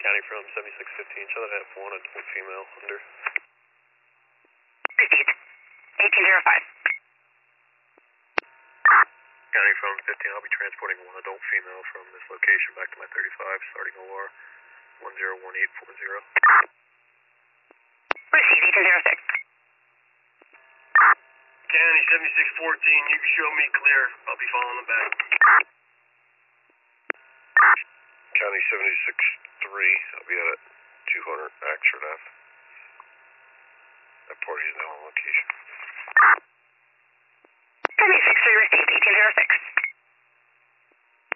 County from 7615, show that I have one adult female under. Received. 1805. County from 15, I'll be transporting one adult female from this location back to my 35, starting OR 101840. Received. 1806. County 7614, you can show me clear. I'll be following them back. County 763, I'll be at 200 Axford Ave. That party is now on location. 763 received. 1806.